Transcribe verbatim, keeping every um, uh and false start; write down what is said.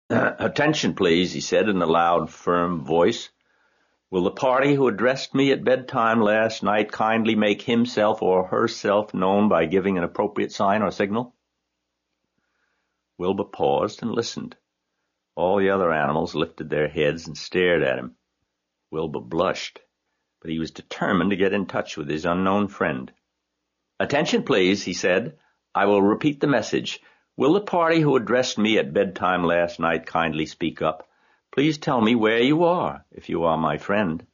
"Attention, please," he said in a loud, firm voice. "Will the party who addressed me at bedtime last night kindly make himself or herself known by giving an appropriate sign or signal?" Wilbur paused and listened. All the other animals lifted their heads and stared at him. Wilbur blushed, but he was determined to get in touch with his unknown friend. "Attention, please," he said. "I will repeat the message. Will the party who addressed me at bedtime last night kindly speak up? Please tell me where you are, if you are my friend."